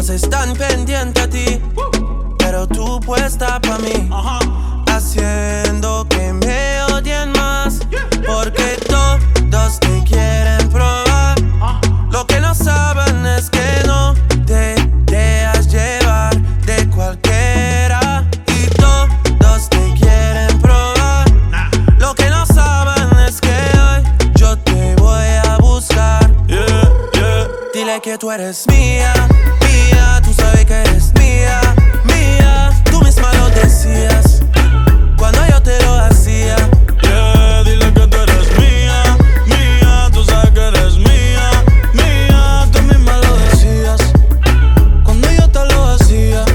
todos están pendientes a ti, pero tú puesta pa' mí, haciendo que me odien más, porque todos te quieren probar. Lo que no saben es que no te dejas llevar de cualquiera, y todos te quieren probar. Lo que no saben es que hoy yo te voy a buscar. Dile que tú eres mía, mía, tú sabes que eres mía, mía. Tú misma lo decías cuando yo te lo hacía. Dile que tú eres mía, mía, tú sabes que eres mía, mía. Tú misma lo decías cuando yo te lo hacía.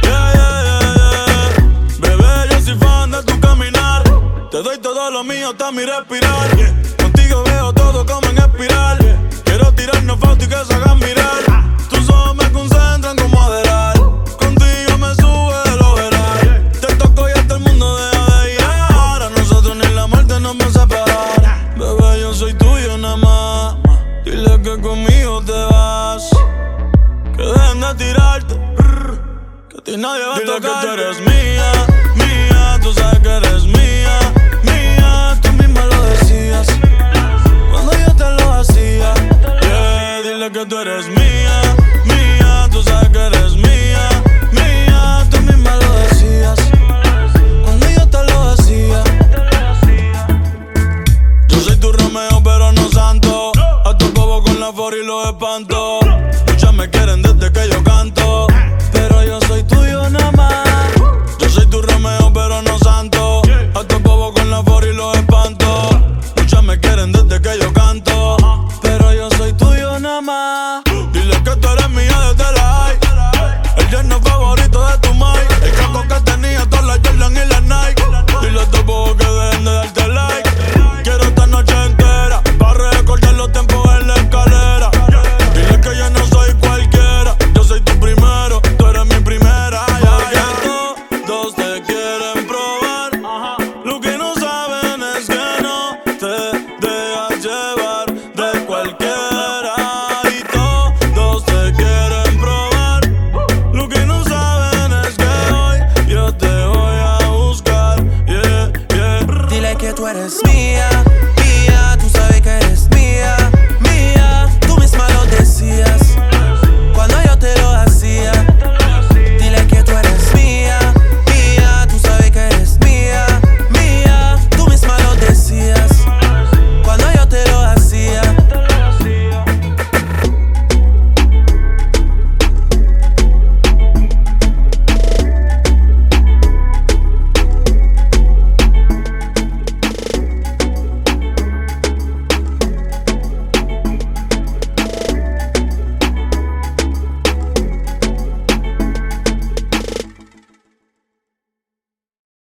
Bebé, yo soy fan de tu caminar. Te doy todo lo mío hasta mi respirar. Contigo veo todo como en espiral. Quiero tirarnos fotos y que se hagan mirar. Tus ojos me concentran como Adderall. Contigo me sube el overall. Te toco y hasta el mundo deja de llegar. A nosotros ni la muerte nos va a separar. Bebé, yo soy tuyo nada más. Dile que conmigo te vas. Que dejen de tirarte. Que a ti nadie va a tocar. Dile que tú eres mía, mía. Tú sabes que eres mía, mía. Tú misma lo decías cuando yo te lo hacía. Dile que tú eres mía, mía. Tú sabes que eres mía, mía. Tú misma lo decías cuando yo te lo hacía. Yo soy tu Romeo pero no santo. A tu bobo con la for y los espanto. Muchas me quieren desde que yo canto, pero yo soy tuyo nada más. Yo soy tu Romeo pero no santo. A tu bobo con la for y los espanto. Muchas me quieren desde que yo canto, pero yo soy tuyo nada más. Dile que tú eres mía desde la high. El yerno favorito de tu mai. El caco que tenía todas las Jordan y las Nike. Dile a tu bobo que dejen de darte like. Quiero esta noche entera para recordar los tiempos en la escalera. Dile que yo no soy cualquiera. Yo soy tu primero, tú eres mi primera. Todos te quieren probar. Lo que no saben es que no te dejas llevar de cualquiera. Y todos te quieren probar. Lo que no saben es que hoy yo te voy a buscar. Dile que tú eres mía,